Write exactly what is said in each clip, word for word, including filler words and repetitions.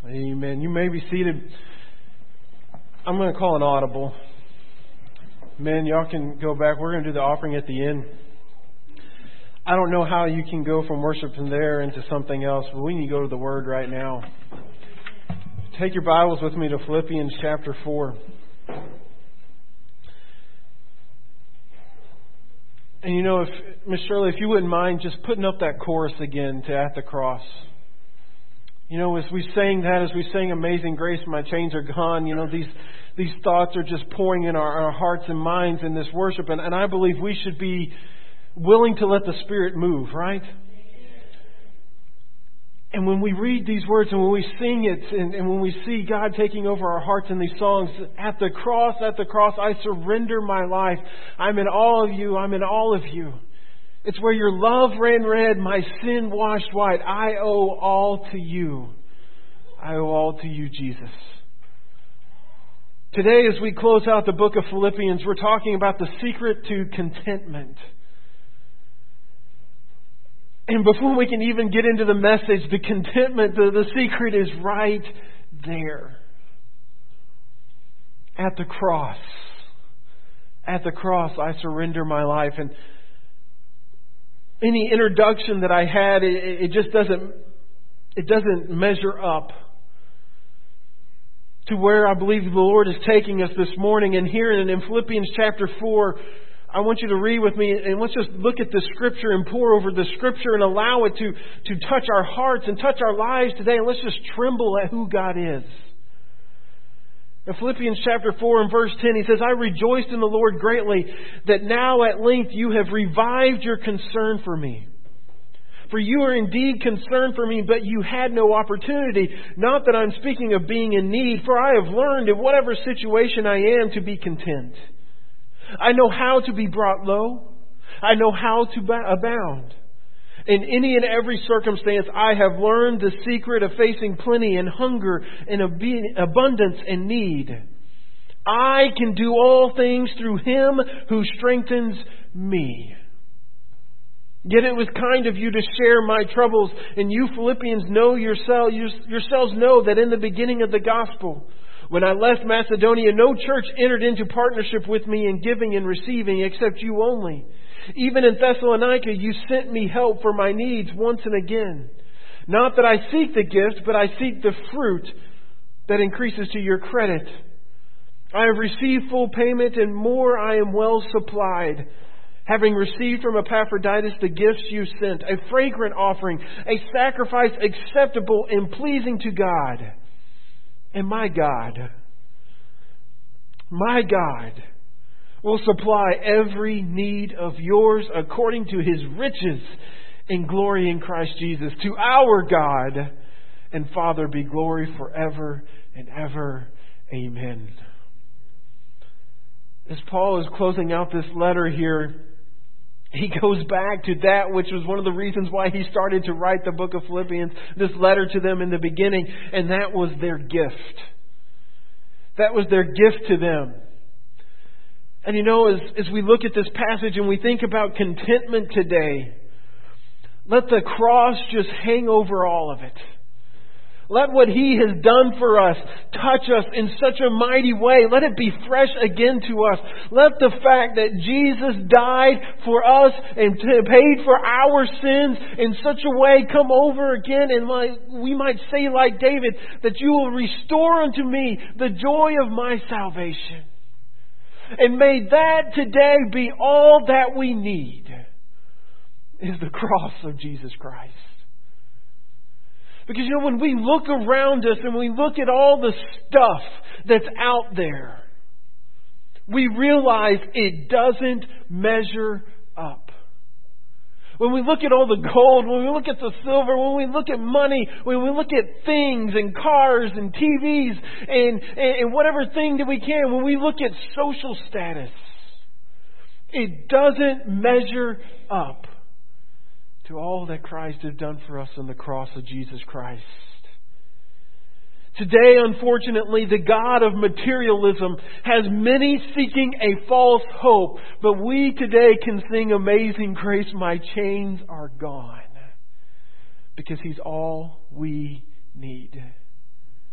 Amen. You may be seated. I'm going to call an audible. Men, y'all can go back. We're going to do the offering at the end. I don't know how you can go from worship from there into something else, but we need to go to the Word right now. Take your Bibles with me to Philippians chapter four. And you know, if Miss Shirley, if you wouldn't mind just putting up that chorus again to At the Cross. You know, as we sang that, as we sang Amazing Grace, My Chains Are Gone, you know, these these thoughts are just pouring in our, our hearts and minds in this worship. And, and I believe we should be willing to let the Spirit move, right? And when we read these words and when we sing it and, and when we see God taking over our hearts in these songs, at the cross, at the cross, I surrender my life. I'm in all of you. I'm in all of you. It's where your love ran red, my sin washed white. I owe all to you. I owe all to you, Jesus. Today, as we close out the book of Philippians, we're talking about the secret to contentment. And before we can even get into the message, the contentment, the, the secret is right there. At the cross. At the cross, I surrender my life. And any introduction that I had, it, it just doesn't, it doesn't measure up to where I believe the Lord is taking us this morning. And here in, in Philippians chapter four, I want you to read with me, and let's just look at the Scripture and pour over the Scripture and allow it to, to touch our hearts and touch our lives today. And let's just tremble at who God is. In Philippians chapter four and verse ten, he says, I rejoiced in the Lord greatly that now at length you have revived your concern for me. For you are indeed concerned for me, but you had no opportunity. Not that I'm speaking of being in need, for I have learned in whatever situation I am to be content. I know how to be brought low. I know how to abound. In any and every circumstance, I have learned the secret of facing plenty and hunger and abundance and need. I can do all things through Him who strengthens me. Yet it was kind of you to share my troubles, and you Philippians know yourself, yourselves know that in the beginning of the gospel, when I left Macedonia, no church entered into partnership with me in giving and receiving except you only. Even in Thessalonica, you sent me help for my needs once and again. Not that I seek the gift, but I seek the fruit that increases to your credit. I have received full payment, and more I am well supplied, having received from Epaphroditus the gifts you sent, a fragrant offering, a sacrifice acceptable and pleasing to God. And my God, my God will supply every need of yours according to His riches in glory in Christ Jesus. To our God and Father be glory forever and ever. Amen. As Paul is closing out this letter here, he goes back to that which was one of the reasons why he started to write the book of Philippians, this letter to them in the beginning, and that was their gift. That was their gift to them. And you know, as, as we look at this passage and we think about contentment today, let the cross just hang over all of it. Let what He has done for us touch us in such a mighty way. Let it be fresh again to us. Let the fact that Jesus died for us and paid for our sins in such a way come over again. And like we might say like David, that you will restore unto me the joy of my salvation. And may that today be all that we need, is the cross of Jesus Christ. Because, you know, when we look around us and we look at all the stuff that's out there, we realize it doesn't measure up. When we look at all the gold, when we look at the silver, when we look at money, when we look at things and cars and T Vs and, and whatever thing that we can, when we look at social status, it doesn't measure up to all that Christ has done for us on the cross of Jesus Christ. Today, unfortunately, the God of materialism has many seeking a false hope, but we today can sing Amazing Grace, my chains are gone, because He's all we need.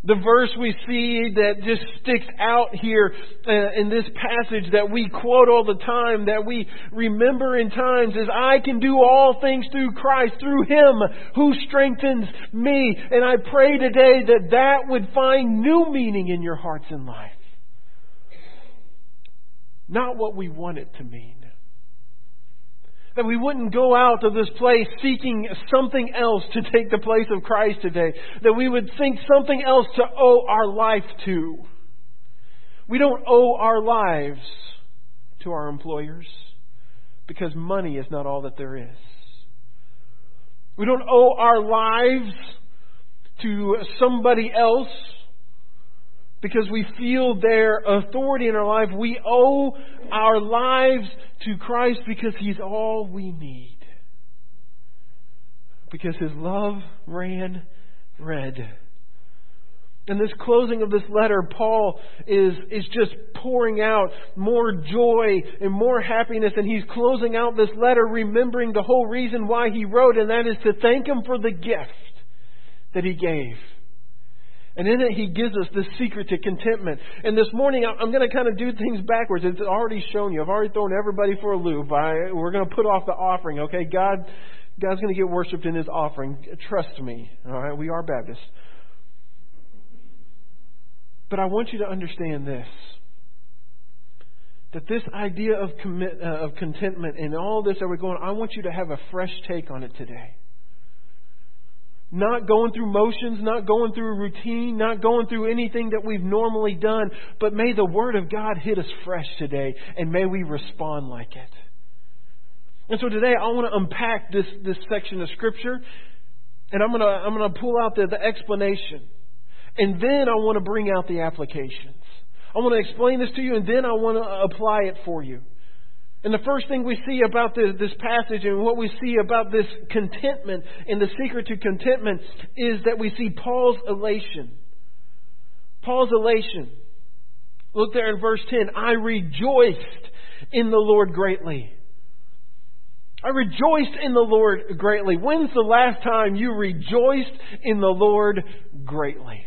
The verse we see that just sticks out here uh, in this passage that we quote all the time, that we remember in times, is I can do all things through Christ, through Him who strengthens me. And I pray today that that would find new meaning in your hearts and life. Not what we want it to mean. That we wouldn't go out of this place seeking something else to take the place of Christ today. That we would think something else to owe our life to. We don't owe our lives to our employers because money is not all that there is. We don't owe our lives to somebody else because we feel their authority in our life. We owe our lives to Christ because He's all we need. Because His love ran red. In this closing of this letter, Paul is, is just pouring out more joy and more happiness. And he's closing out this letter remembering the whole reason why he wrote, and that is to thank Him for the gift that He gave. And in it, he gives us this secret to contentment. And this morning, I'm going to kind of do things backwards. It's already shown you. I've already thrown everybody for a loop. I, we're going to put off the offering, okay? God, God's going to get worshipped in His offering. Trust me, all right? We are Baptists. But I want you to understand this. That this idea of, commit, uh, of contentment and all this that we're going, I want you to have a fresh take on it today. Not going through motions, not going through a routine, not going through anything that we've normally done. But may the Word of God hit us fresh today, and may we respond like it. And so today I want to unpack this, this section of Scripture, and I'm going to I'm going to pull out the, the explanation. And then I want to bring out the applications. I want to explain this to you, and then I want to apply it for you. And the first thing we see about this, this passage and what we see about this contentment and the secret to contentment is that we see Paul's elation. Paul's elation. Look there in verse ten. I rejoiced in the Lord greatly. I rejoiced in the Lord greatly. When's the last time you rejoiced in the Lord greatly?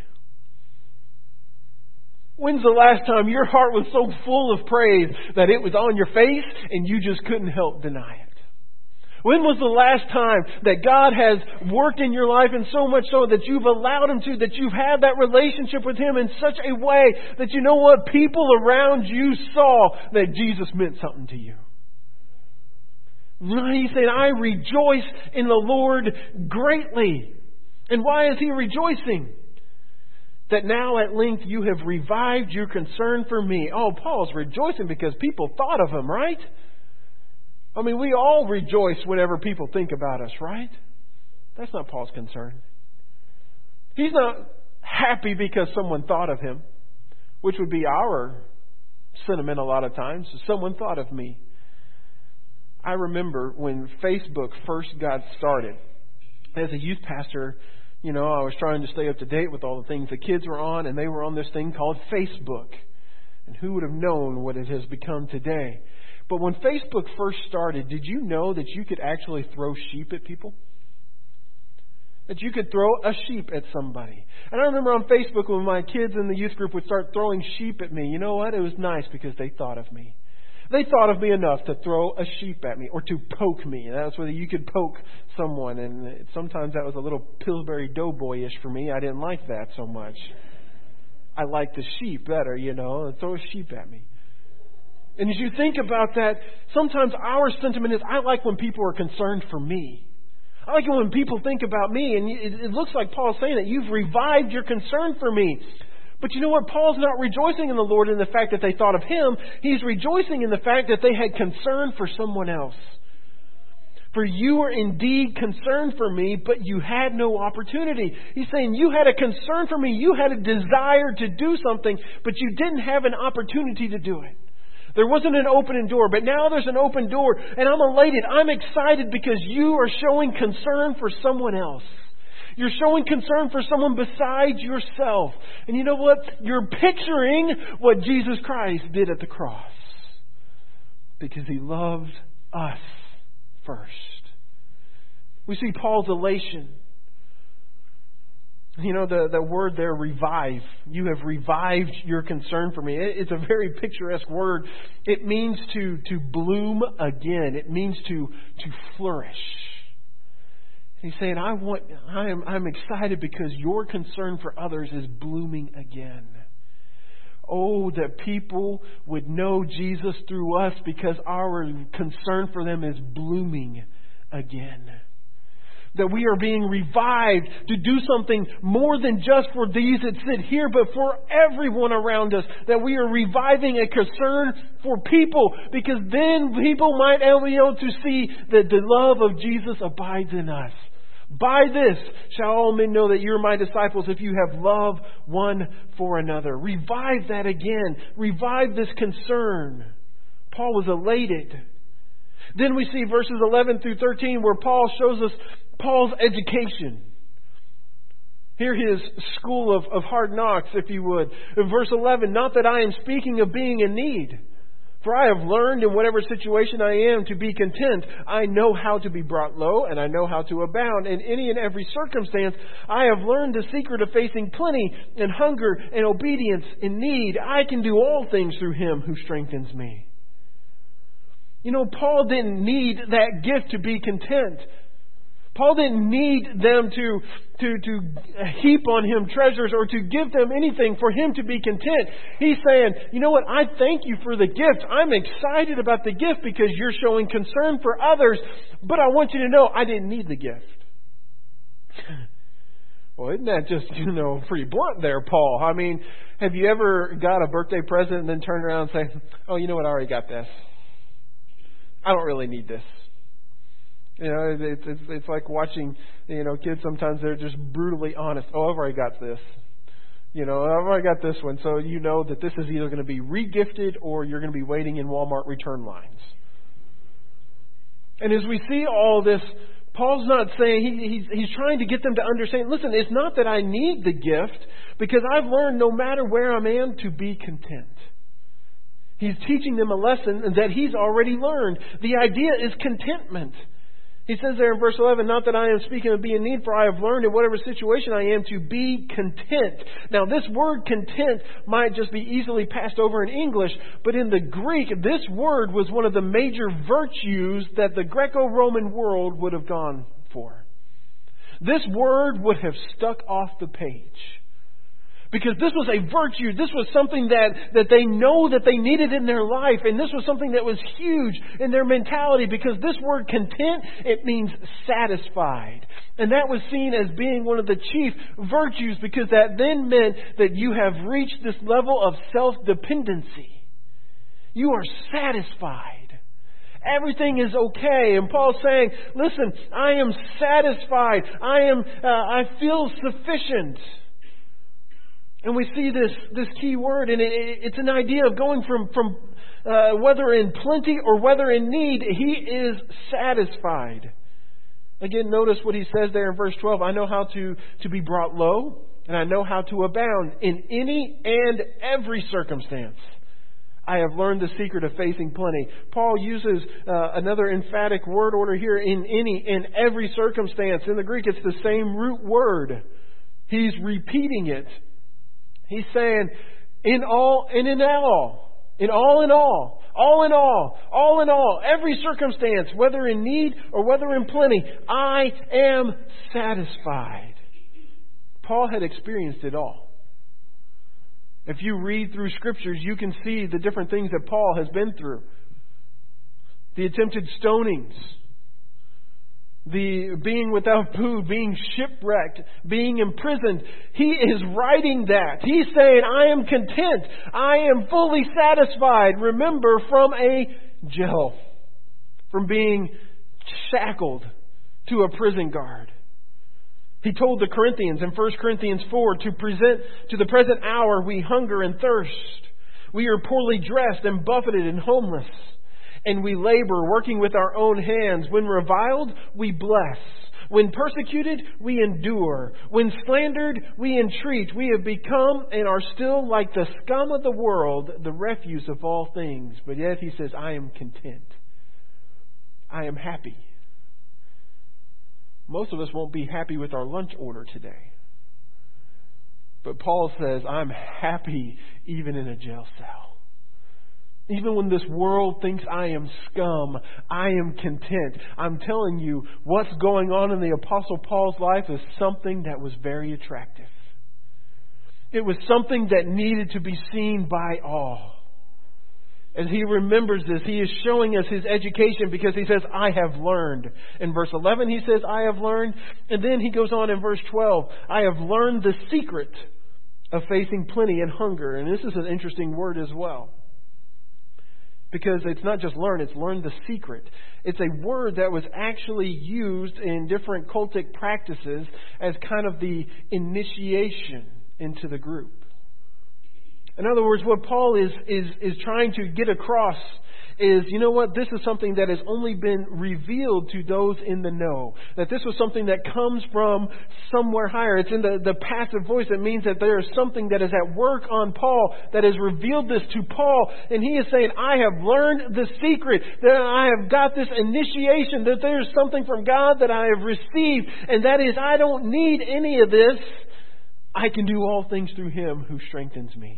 When's the last time your heart was so full of praise that it was on your face and you just couldn't help deny it? When was the last time that God has worked in your life, and so much so that you've allowed Him to, that you've had that relationship with Him in such a way that you know what? People around you saw that Jesus meant something to you. He said, I rejoice in the Lord greatly. And why is He rejoicing? That now at length you have revived your concern for me. Oh, Paul's rejoicing because people thought of him, right? I mean, we all rejoice whenever people think about us, right? That's not Paul's concern. He's not happy because someone thought of him, which would be our sentiment a lot of times. Someone thought of me. I remember when Facebook first got started. As a youth pastor, you know, I was trying to stay up to date with all the things the kids were on, and they were on this thing called Facebook. And who would have known what it has become today? But when Facebook first started, did you know that you could actually throw sheep at people? That you could throw a sheep at somebody. And I remember on Facebook when my kids in the youth group would start throwing sheep at me. You know what? It was nice because they thought of me. They thought of me enough to throw a sheep at me or to poke me. That's whether you could poke someone. And sometimes that was a little Pillsbury Doughboy-ish for me. I didn't like that so much. I liked the sheep better, you know. Throw a sheep at me. And as you think about that, sometimes our sentiment is, I like when people are concerned for me. I like it when people think about me. And it looks like Paul's saying that you've revived your concern for me. But you know what? Paul's not rejoicing in the Lord in the fact that they thought of Him. He's rejoicing in the fact that they had concern for someone else. For you were indeed concerned for me, but you had no opportunity. He's saying you had a concern for me. You had a desire to do something, but you didn't have an opportunity to do it. There wasn't an open door, but now there's an open door. And I'm elated. I'm excited because you are showing concern for someone else. You're showing concern for someone besides yourself. And you know what? You're picturing what Jesus Christ did at the cross. Because He loved us first. We see Paul's elation. You know, the, the word there, revive. You have revived your concern for me. It, it's a very picturesque word. It means to, to bloom again. It means to, to flourish. He's saying, I want, I am, I'm excited because your concern for others is blooming again. Oh, that people would know Jesus through us because our concern for them is blooming again. That we are being revived to do something more than just for these that sit here, but for everyone around us. That we are reviving a concern for people, because then people might be able to see that the love of Jesus abides in us. By this shall all men know that you're my disciples, if you have love one for another. Revive that again. Revive this concern. Paul was elated. Then we see verses eleven through thirteen where Paul shows us Paul's education. Here his school of, of hard knocks, if you would. In verse eleven, not that I am speaking of being in need, for I have learned in whatever situation I am to be content. I know how to be brought low, and I know how to abound. In any and every circumstance, I have learned the secret of facing plenty and hunger and obedience in need. I can do all things through Him who strengthens me. You know, Paul didn't need that gift to be content. Paul didn't need them to, to, to heap on him treasures or to give them anything for him to be content. He's saying, you know what, I thank you for the gift. I'm excited about the gift because you're showing concern for others. But I want you to know I didn't need the gift. Well, isn't that just, you know, pretty blunt there, Paul? I mean, have you ever got a birthday present and then turned around and say, oh, you know what, I already got this. I don't really need this. You know, it's, it's it's like watching, you know, kids sometimes they're just brutally honest. Oh, I've already got this. You know, I've already got this one. So you know that this is either going to be re-gifted or you're going to be waiting in Walmart return lines. And as we see all this, Paul's not saying, he, he's, he's trying to get them to understand, listen, it's not that I need the gift, because I've learned no matter where I am to be content. He's teaching them a lesson that he's already learned. The idea is contentment. He says there in verse eleven, not that I am speaking of being in need, for I have learned in whatever situation I am to be content. Now this word content might just be easily passed over in English, but in the Greek, this word was one of the major virtues that the Greco-Roman world would have gone for. This word would have stuck off the page. Because this was a virtue. This was something that, that they know that they needed in their life. And this was something that was huge in their mentality. Because this word content, it means satisfied. And that was seen as being one of the chief virtues. Because that then meant that you have reached this level of self-dependency. You are satisfied. Everything is okay. And Paul's saying, listen, I am satisfied. I am. Uh, I feel sufficient. And we see this, this key word, and it, it's an idea of going from, from uh, whether in plenty or whether in need, he is satisfied. Again, notice what he says there in verse twelve. I know how to, to be brought low, and I know how to abound in any and every circumstance. I have learned the secret of facing plenty. Paul uses uh, another emphatic word order here, in any and every circumstance. In the Greek, it's the same root word. He's repeating it. He's saying, in all and in all, in all in all, all in all, all in all, every circumstance, whether in need or whether in plenty, I am satisfied. Paul had experienced it all. If you read through Scriptures, you can see the different things that Paul has been through. The attempted stonings. The being without food, being shipwrecked, being imprisoned. He is writing that. He's saying, I am content. I am fully satisfied. Remember, from a jail. From being shackled to a prison guard. He told the Corinthians in First Corinthians four, to present to the present hour we hunger and thirst. We are poorly dressed and buffeted and homeless. And we labor, working with our own hands. When reviled, we bless. When persecuted, we endure. When slandered, we entreat. We have become and are still like the scum of the world, the refuse of all things. But yet he says, I am content. I am happy. Most of us won't be happy with our lunch order today. But Paul says, I'm happy even in a jail cell. Even when this world thinks I am scum, I am content. I'm telling you, what's going on in the Apostle Paul's life is something that was very attractive. It was something that needed to be seen by all. As he remembers this, he is showing us his education because he says, I have learned. In verse eleven, he says, I have learned. And then he goes on in verse twelve, I have learned the secret of facing plenty and hunger. And this is an interesting word as well. Because it's not just learn, it's learn the secret. It's a word that was actually used in different cultic practices as kind of the initiation into the group. In other words, what Paul is, is, is trying to get across is, you know what, this is something that has only been revealed to those in the know. That this was something that comes from somewhere higher. It's in the, the passive voice. It means that there is something that is at work on Paul that has revealed this to Paul. And he is saying, I have learned the secret. That I have got this initiation. That there is something from God that I have received. And that is, I don't need any of this. I can do all things through Him who strengthens me.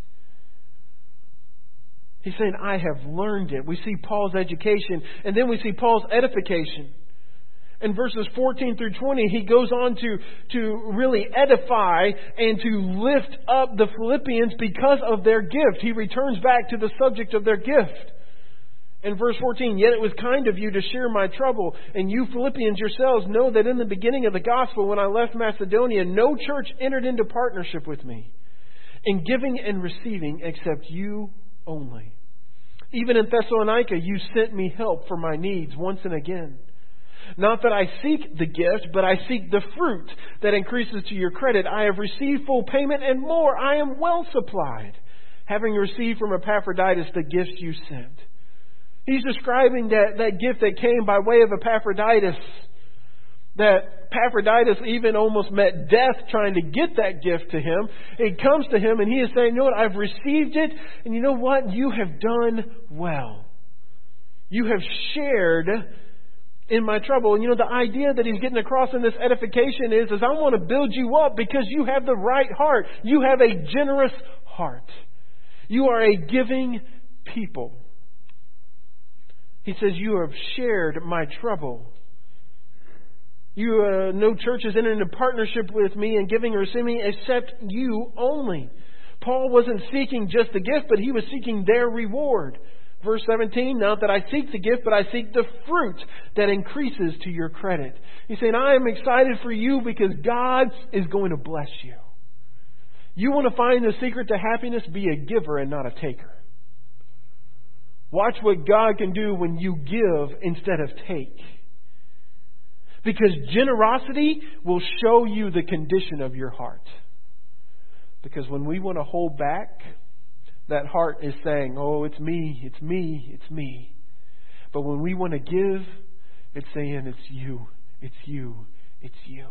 He's saying, I have learned it. We see Paul's education, and then we see Paul's edification. In verses fourteen through twenty, he goes on to, to really edify and to lift up the Philippians because of their gift. He returns back to the subject of their gift. In verse fourteen, yet it was kind of you to share my trouble, and you Philippians yourselves know that in the beginning of the gospel, when I left Macedonia, no church entered into partnership with me in giving and receiving except you only. Even in Thessalonica, you sent me help for my needs once and again. Not that I seek the gift, but I seek the fruit that increases to your credit. I have received full payment and more. I am well supplied, having received from Epaphroditus the gifts you sent. He's describing that, that gift that came by way of Epaphroditus. That Epaphroditus even almost met death trying to get that gift to him. It comes to him and he is saying, you know what, I've received it. And you know what? You have done well. You have shared in my trouble. And you know, the idea that he's getting across in this edification is, is I want to build you up because you have the right heart. You have a generous heart. You are a giving people. He says, you have shared my trouble. You, uh, no church has entered into partnership with me in giving or receiving except you only. Paul wasn't seeking just the gift, but he was seeking their reward. Verse seventeen, not that I seek the gift, but I seek the fruit that increases to your credit. He's saying, I am excited for you because God is going to bless you. You want to find the secret to happiness? Be a giver and not a taker. Watch what God can do when you give instead of take. Because generosity will show you the condition of your heart. Because when we want to hold back, that heart is saying, oh, it's me, it's me, it's me. But when we want to give, it's saying, it's you, it's you, it's you.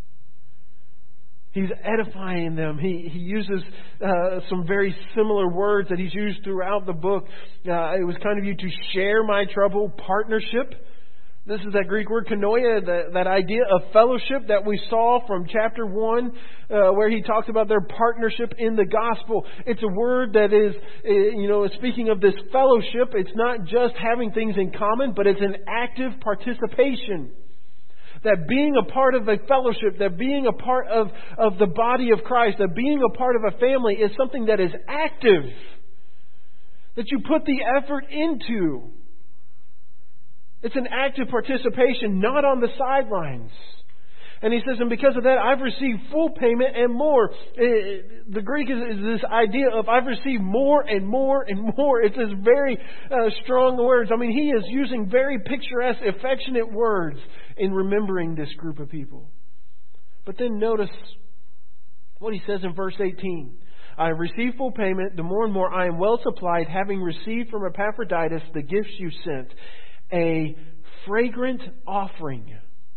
He's edifying them. He he uses uh, some very similar words that he's used throughout the book. Uh, it was kind of you to share my trouble, partnership. This is that Greek word koinonia, that, that idea of fellowship that we saw from chapter one, uh, where he talks about their partnership in the gospel. It's a word that is, you know, speaking of this fellowship, it's not just having things in common, but it's an active participation. That being a part of a fellowship, that being a part of, of the body of Christ, that being a part of a family is something that is active. That you put the effort into. It's an active participation, not on the sidelines. And he says, and because of that, I've received full payment and more. The Greek is, is this idea of I've received more and more and more. It's this very uh, strong words. I mean, he is using very picturesque, affectionate words in remembering this group of people. But then notice what he says in verse eighteen. I have received full payment, the more and more I am well supplied, having received from Epaphroditus the gifts you sent. A fragrant offering.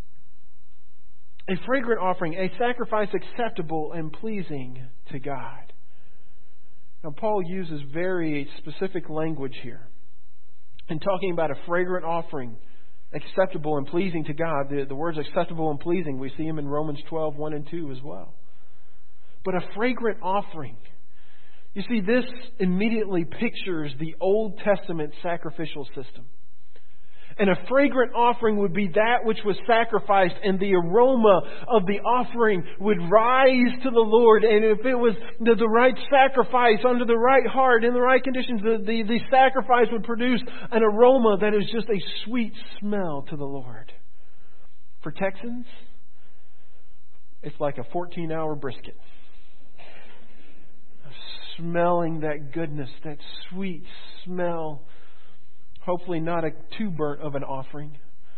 A fragrant offering, a sacrifice acceptable and pleasing to God. Now, Paul uses very specific language here in talking about a fragrant offering, acceptable and pleasing to God. The, the words acceptable and pleasing, we see them in Romans twelve, one and two as well. but a fragrant offering. You see, this immediately pictures the Old Testament sacrificial system. And a fragrant offering would be that which was sacrificed, and the aroma of the offering would rise to the Lord. And if it was the, the right sacrifice, under the right heart, in the right conditions, the, the, the sacrifice would produce an aroma that is just a sweet smell to the Lord. For Texans, it's like a fourteen-hour brisket. Smelling that goodness, that sweet smell. Hopefully not a too burnt of an offering.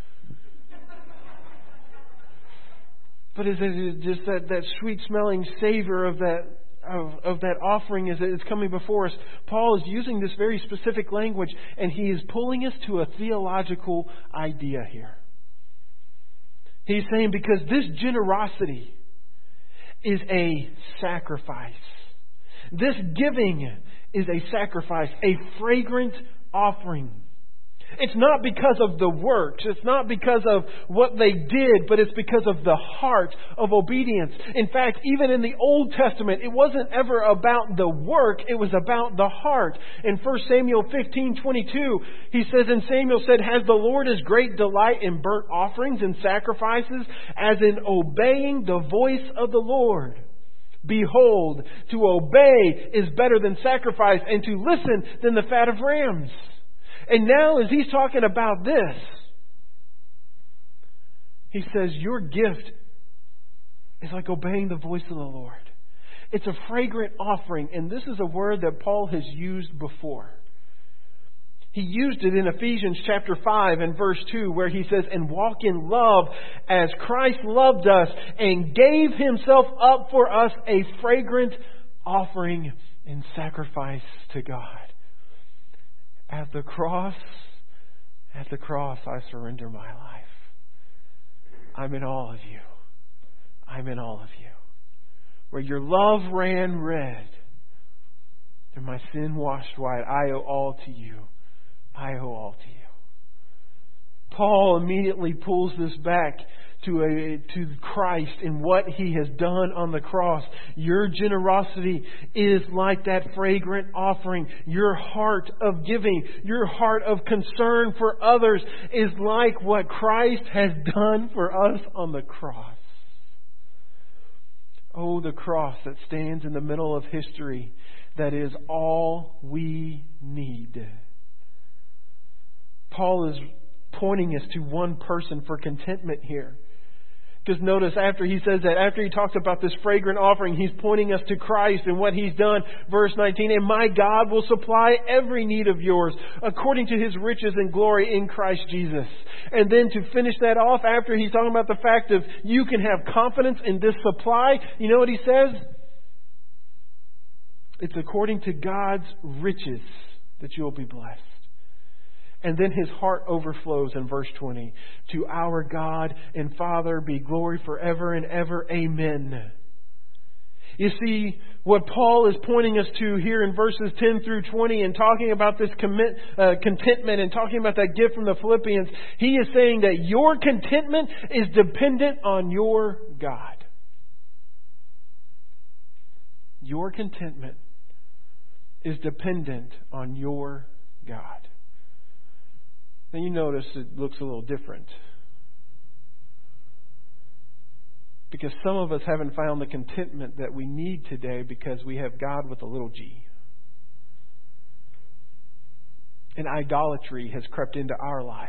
But is it just that, that sweet smelling savor of that of, of that offering as it's coming before us? Paul is using this very specific language, and he is pulling us to a theological idea here. He's saying because this generosity is a sacrifice. This giving is a sacrifice, a fragrant offering. It's not because of the works. It's not because of what they did, but it's because of the heart of obedience. In fact, even in the Old Testament, it wasn't ever about the work. It was about the heart. In First Samuel fifteen twenty-two, he says, and Samuel said, has the Lord his great delight in burnt offerings and sacrifices, as in obeying the voice of the Lord? Behold, to obey is better than sacrifice, and to listen than the fat of rams. And now as he's talking about this, he says, your gift is like obeying the voice of the Lord. It's a fragrant offering, and this is a word that Paul has used before. He used it in Ephesians chapter five and verse two, where he says, and walk in love as Christ loved us and gave himself up for us, a fragrant offering and sacrifice to God. At the cross, at the cross, I surrender my life. I'm in all of you. I'm in all of you. Where your love ran red and my sin washed white, I owe all to you. I owe all to you. Paul immediately pulls this back to a to Christ and what He has done on the cross. Your generosity is like that fragrant offering. Your heart of giving, your heart of concern for others is like what Christ has done for us on the cross. Oh, the cross that stands in the middle of history, that is all we need. Paul is pointing us to one person for contentment here. Because notice after he says that, after he talks about this fragrant offering, he's pointing us to Christ and what He's done. Verse nineteen, and my God will supply every need of yours according to His riches and glory in Christ Jesus. And then to finish that off, after he's talking about the fact of you can have confidence in this supply, you know what he says? It's according to God's riches that you'll be blessed. And then his heart overflows in verse twenty. To our God and Father be glory forever and ever. Amen. You see, what Paul is pointing us to here in verses ten through twenty and talking about this commit, uh, contentment and talking about that gift from the Philippians, he is saying that your contentment is dependent on your God. Your contentment is dependent on your God. Then you notice it looks a little different. Because some of us haven't found the contentment that we need today because we have God with a little g. And idolatry has crept into our life.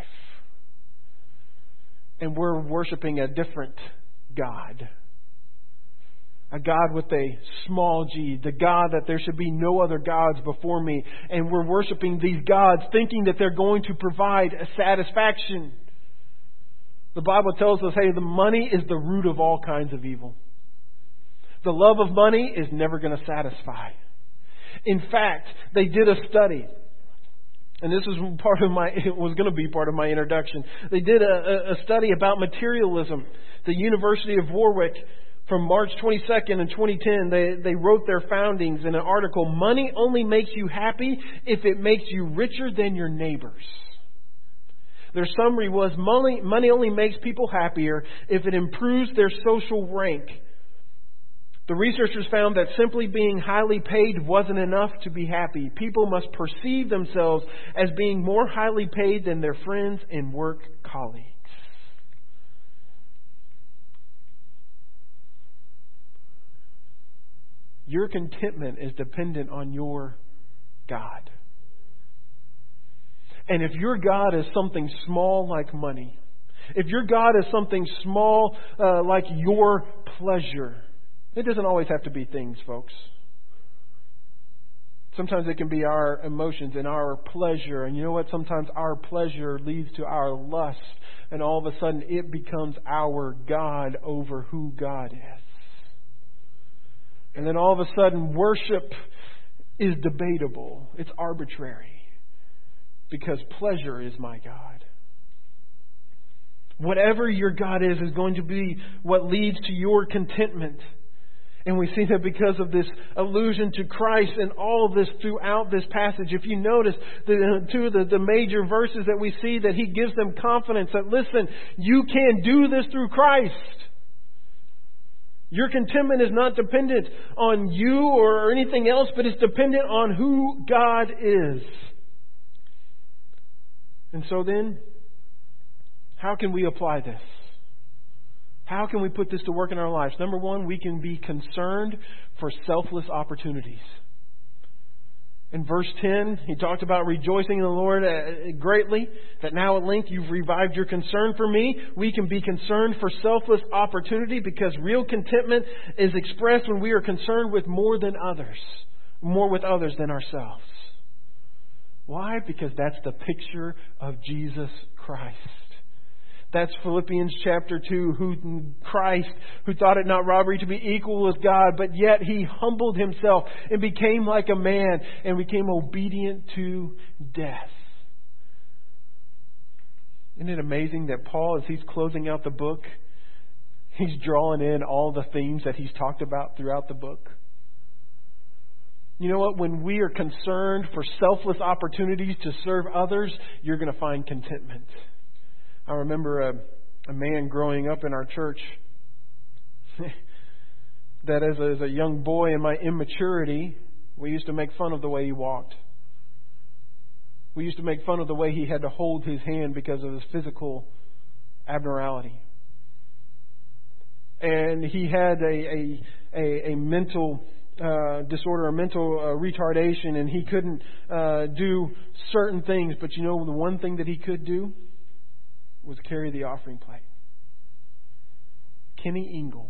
And we're worshiping a different God. A God with a small g. The God that there should be no other gods before me. And we're worshiping these gods thinking that they're going to provide a satisfaction. The Bible tells us, hey, the money is the root of all kinds of evil. The love of money is never going to satisfy. In fact, they did a study. And this was part of my, it was going to be part of my introduction. They did a, a study about materialism. The University of Warwick, from March twenty-second in twenty ten, they, they wrote their foundings in an article, money only makes you happy if it makes you richer than your neighbors. Their summary was, money, money only makes people happier if it improves their social rank. The researchers found that simply being highly paid wasn't enough to be happy. People must perceive themselves as being more highly paid than their friends and work colleagues. Your contentment is dependent on your God. And if your God is something small like money, if your God is something small uh, like your pleasure, it doesn't always have to be things, folks. Sometimes it can be our emotions and our pleasure. And you know what? Sometimes our pleasure leads to our lust. And all of a sudden it becomes our God over who God is. And then all of a sudden worship is debatable. It's arbitrary. Because pleasure is my God. Whatever your God is, is going to be what leads to your contentment. And we see that because of this allusion to Christ and all of this throughout this passage. If you notice the two of the, the major verses that we see, that He gives them confidence that, listen, you can do this through Christ. Your contentment is not dependent on you or anything else, but it's dependent on who God is. And so then, how can we apply this? How can we put this to work in our lives? Number one, we can be concerned for selfless opportunities. In verse ten, he talked about rejoicing in the Lord greatly, that now at length you've revived your concern for me. We can be concerned for selfless opportunity because real contentment is expressed when we are concerned with more than others, more with others than ourselves. Why? Because that's the picture of Jesus Christ. That's Philippians chapter two, who Christ, who thought it not robbery to be equal with God, but yet He humbled Himself and became like a man and became obedient to death. Isn't it amazing that Paul, as he's closing out the book, he's drawing in all the themes that he's talked about throughout the book? You know what? When we are concerned for selfless opportunities to serve others, you're going to find contentment. I remember a, a man growing up in our church that as a, as a young boy in my immaturity, we used to make fun of the way he walked. We used to make fun of the way he had to hold his hand because of his physical abnormality. And he had a, a, a, a mental uh, disorder, a mental uh, retardation, and he couldn't uh, do certain things. But you know, the one thing that he could do was carry the offering plate. Kenny Engel.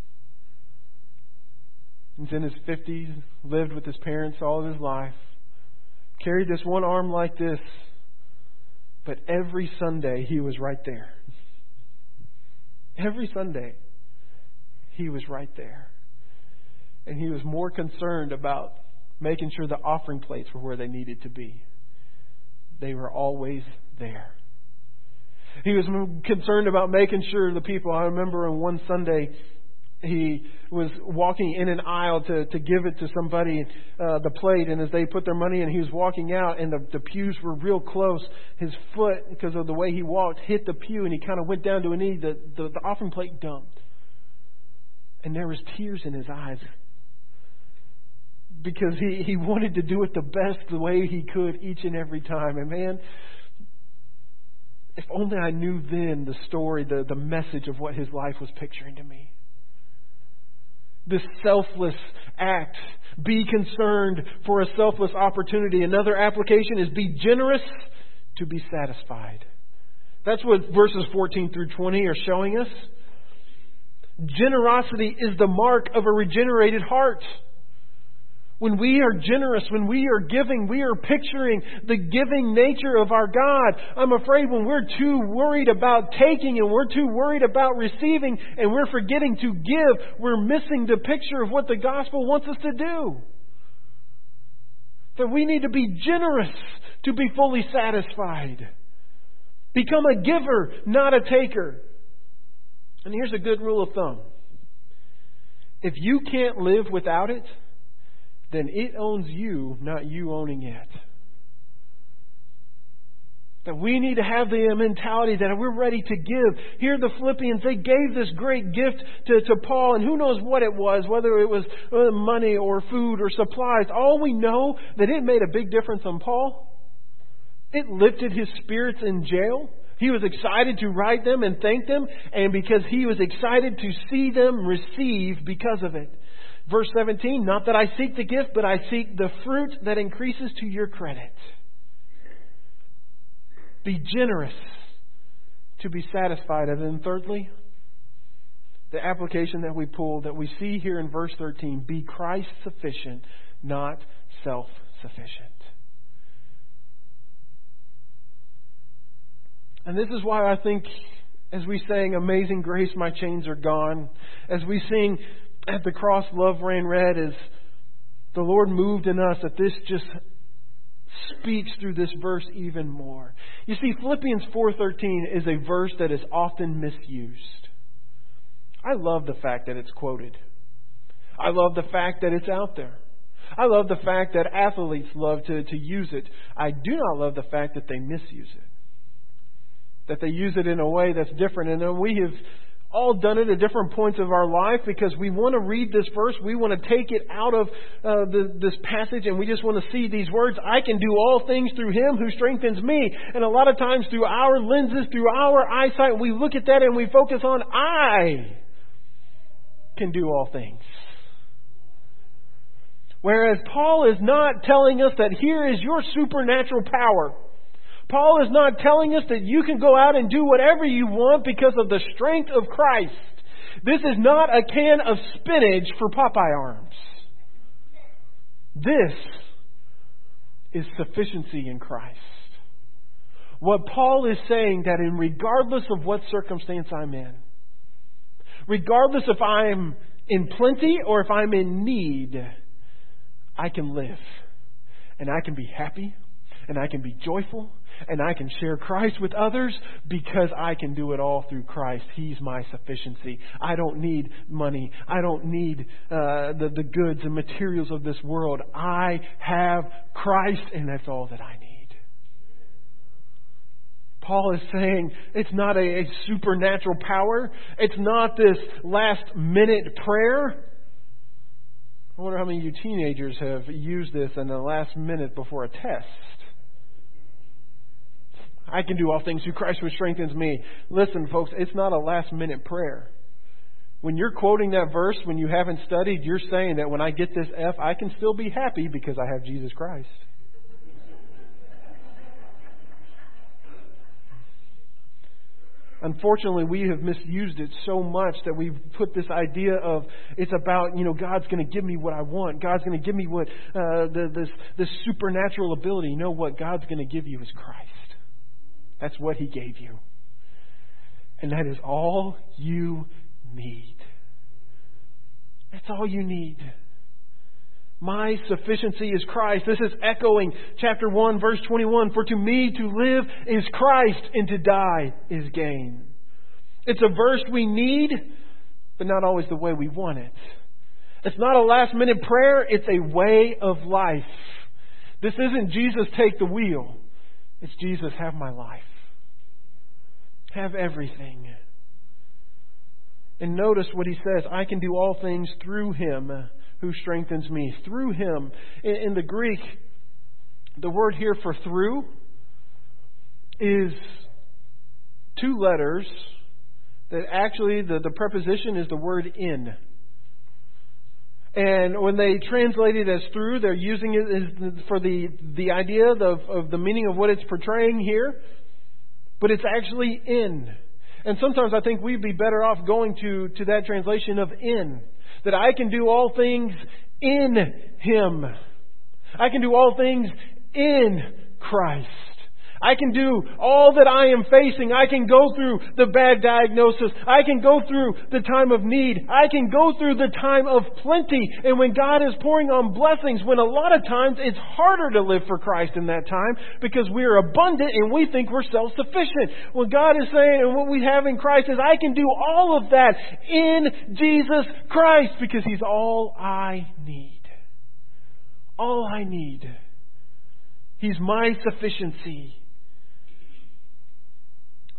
He's in his fifties, lived with his parents all of his life, carried this one arm like this, but every Sunday he was right there. Every Sunday he was right there. And he was more concerned about making sure the offering plates were where they needed to be. They were always there. He was concerned about making sure the people. I remember on one Sunday, he was walking in an aisle to, to give it to somebody, uh, the plate. And as they put their money in, he was walking out and the, the pews were real close. His foot, because of the way he walked, hit the pew and he kind of went down to a knee. The, the, the offering plate dumped. And there was tears in his eyes. Because he, he wanted to do it the best the way he could each and every time. And man, if only I knew then the story, the, the message of what his life was picturing to me. This selfless act. Be concerned for a selfless opportunity. Another application is be generous to be satisfied. That's what verses fourteen through twenty are showing us. Generosity is the mark of a regenerated heart. When we are generous, when we are giving, we are picturing the giving nature of our God. I'm afraid when we're too worried about taking and we're too worried about receiving and we're forgetting to give, we're missing the picture of what the gospel wants us to do. That we need to be generous to be fully satisfied. Become a giver, not a taker. And here's a good rule of thumb. If you can't live without it, then it owns you, not you owning it. That we need to have the mentality that we're ready to give. Here the Philippians, they gave this great gift to, to Paul, and who knows what it was, whether it was money or food or supplies. All we know that it made a big difference on Paul. It lifted his spirits in jail. He was excited to write them and thank them, and because he was excited to see them receive because of it. Verse seventeen, not that I seek the gift, but I seek the fruit that increases to your credit. Be generous to be satisfied. And then thirdly, the application that we pull, that we see here in verse thirteen, be Christ sufficient, not self-sufficient. And this is why I think as we sang Amazing Grace, My Chains Are Gone, as we sing At the Cross Love Ran Red, as the Lord moved in us, that this just speaks through this verse even more. You see, Philippians four thirteen is a verse that is often misused. I love the fact that it's quoted. I love the fact that it's out there. I love the fact that athletes love to, to use it. I do not love the fact that they misuse it. That they use it in a way that's different. And then we have all done it at different points of our life because we want to read this verse. We want to take it out of uh, the, this passage and we just want to see these words. I can do all things through Him who strengthens me. And a lot of times through our lenses, through our eyesight, we look at that and we focus on I can do all things. Whereas Paul is not telling us that here is your supernatural power. Paul is not telling us that you can go out and do whatever you want because of the strength of Christ. This is not a can of spinach for Popeye arms. This is sufficiency in Christ. What Paul is saying that in regardless of what circumstance I'm in, regardless if I'm in plenty or if I'm in need, I can live. And I can be happy. And I can be joyful. And I can share Christ with others because I can do it all through Christ. He's my sufficiency. I don't need money. I don't need uh, the, the goods and materials of this world. I have Christ and that's all that I need. Paul is saying it's not a, a supernatural power. It's not this last minute prayer. I wonder how many of you teenagers have used this in the last minute before a test. I can do all things through Christ who strengthens me. Listen, folks, it's not a last minute prayer. When you're quoting that verse, when you haven't studied, you're saying that when I get this F, I can still be happy because I have Jesus Christ. Unfortunately, we have misused it so much that we've put this idea of it's about, you know, God's going to give me what I want. God's going to give me what uh, the, this this supernatural ability. You know what God's going to give you is Christ. That's what He gave you. And that is all you need. That's all you need. My sufficiency is Christ. This is echoing chapter one, verse twenty-one. For to me to live is Christ, and to die is gain. It's a verse we need, but not always the way we want it. It's not a last minute prayer. It's a way of life. This isn't Jesus take the wheel. It's Jesus have my life. Have everything. And notice what he says. I can do all things through Him who strengthens me. Through Him. In, in the Greek, the word here for through is two letters that actually the, the preposition is the word in. And when they translate it as through, they're using it as for the, the idea of, of the meaning of what it's portraying here. But it's actually in. And sometimes I think we'd be better off going to, to that translation of in. That I can do all things in Him. I can do all things in Christ. I can do all that I am facing. I can go through the bad diagnosis. I can go through the time of need. I can go through the time of plenty. And when God is pouring on blessings, when a lot of times it's harder to live for Christ in that time because we are abundant and we think we're self-sufficient. What God is saying and what we have in Christ is I can do all of that in Jesus Christ because He's all I need. All I need. He's my sufficiency.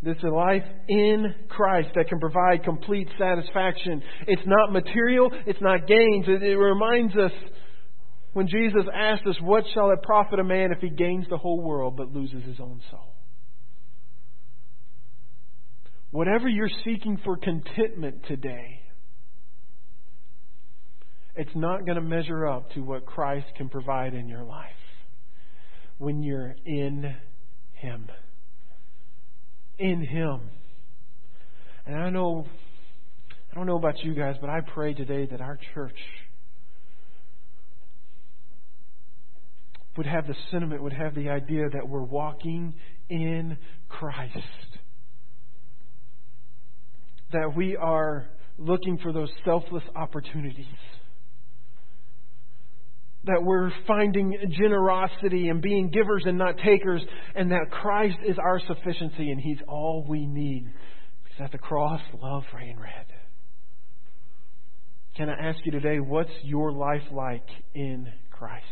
This is a life in Christ that can provide complete satisfaction. It's not material. It's not gains. It, it reminds us when Jesus asked us, what shall it profit a man if he gains the whole world but loses his own soul? Whatever you're seeking for contentment today, it's not going to measure up to what Christ can provide in your life when you're in Him. In Him. And I know, I don't know about you guys, but I pray today that our church would have the sentiment, would have the idea that we're walking in Christ. That we are looking for those selfless opportunities. That we're finding generosity and being givers and not takers, and that Christ is our sufficiency and He's all we need. Because at the cross, love reigned red. Can I ask you today, what's your life like in Christ?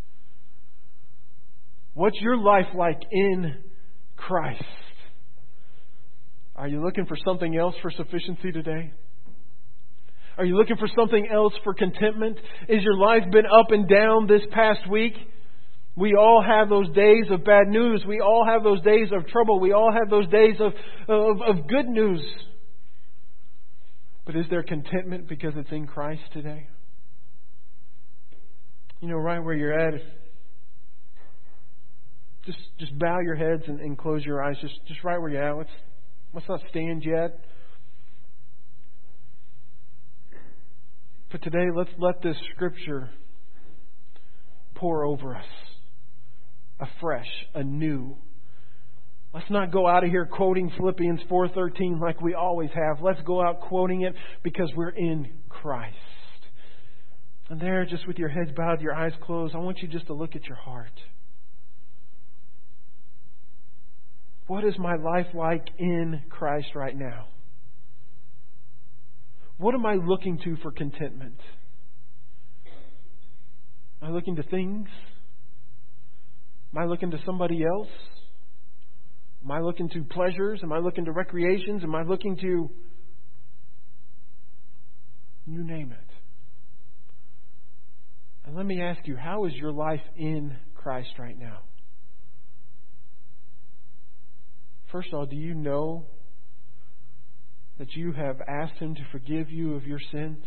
What's your life like in Christ? Are you looking for something else for sufficiency today? Are you looking for something else for contentment? Has your life been up and down this past week? We all have those days of bad news. We all have those days of trouble. We all have those days of, of, of good news. But is there contentment because it's in Christ today? You know, right where you're at, if, just just bow your heads and, and close your eyes. Just just right where you're at. Let's let's not stand yet. But today, let's let this Scripture pour over us afresh, anew. Let's not go out of here quoting Philippians four thirteen like we always have. Let's go out quoting it because we're in Christ. And there, just with your heads bowed, your eyes closed, I want you just to look at your heart. What is my life like in Christ right now? What am I looking to for contentment? Am I looking to things? Am I looking to somebody else? Am I looking to pleasures? Am I looking to recreations? Am I looking to... You name it. And let me ask you, how is your life in Christ right now? First of all, do you know that you have asked Him to forgive you of your sins?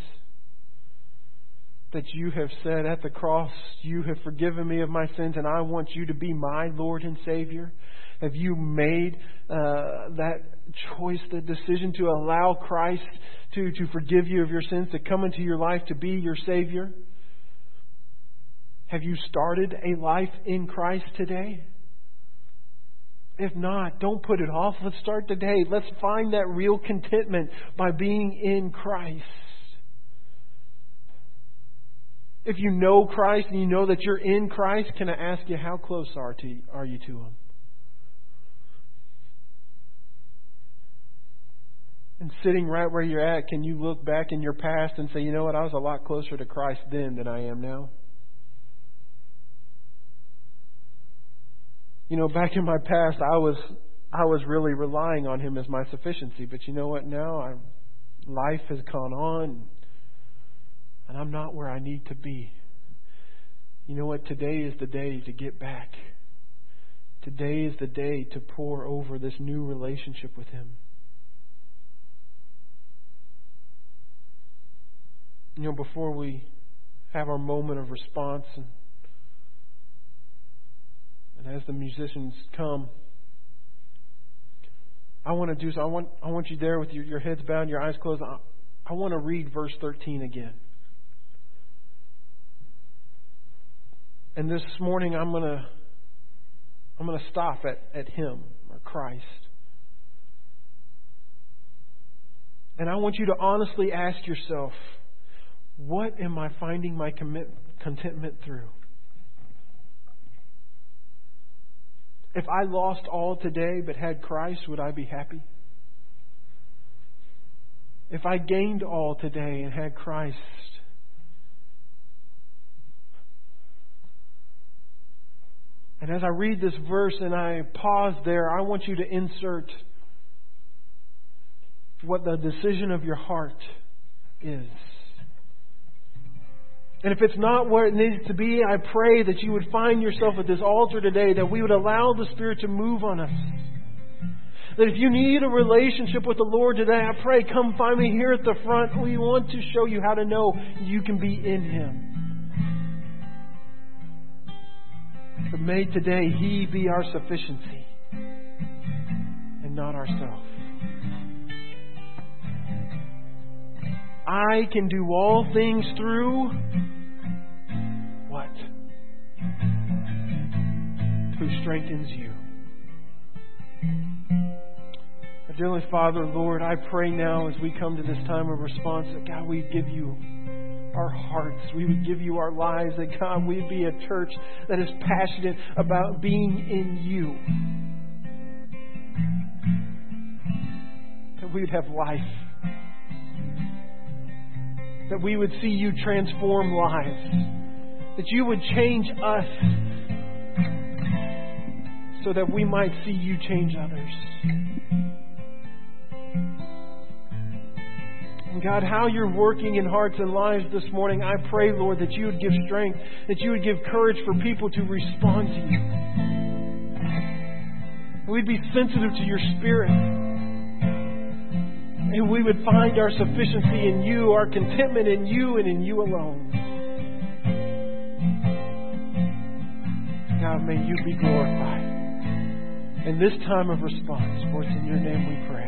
That you have said at the cross, you have forgiven me of my sins and I want you to be my Lord and Savior? Have you made uh, that choice, the decision to allow Christ to, to forgive you of your sins, to come into your life to be your Savior? Have you started a life in Christ today? If not, don't put it off. Let's start today. Let's find that real contentment by being in Christ. If you know Christ and you know that you're in Christ, can I ask you, how close are, to, are you to Him? And sitting right where you're at, can you look back in your past and say, you know what, I was a lot closer to Christ then than I am now? You know, back in my past, I was I was really relying on Him as my sufficiency. But you know what? Now I, life has gone on, and I'm not where I need to be. You know what? Today is the day to get back. Today is the day to pour over this new relationship with Him. You know, before we have our moment of response and And as the musicians come, I want to do so. I want I want you there with your, your heads bowed, your eyes closed. I, I want to read verse thirteen again. And this morning I'm gonna I'm gonna stop at, at Him or Christ. And I want you to honestly ask yourself, what am I finding my commit, contentment through? If I lost all today but had Christ, would I be happy? If I gained all today and had Christ, and as I read this verse and I pause there, I want you to insert what the decision of your heart is. And if it's not where it needs to be, I pray that you would find yourself at this altar today, that we would allow the Spirit to move on us. That if you need a relationship with the Lord today, I pray, come find me here at the front. We want to show you how to know you can be in Him. But may today He be our sufficiency and not ourselves. I can do all things through what? Who strengthens you. Dearly Father, Lord, I pray now as we come to this time of response that God, we give you our hearts. We would give you our lives. That God, we'd be a church that is passionate about being in you. That we would have life. That we would see you transform lives. That you would change us so that we might see you change others. And God, how you're working in hearts and lives this morning, I pray, Lord, that you would give strength, that you would give courage for people to respond to you. And we'd be sensitive to your Spirit. And we would find our sufficiency in you, our contentment in you and in you alone. God, may you be glorified in this time of response. For it's in your name we pray.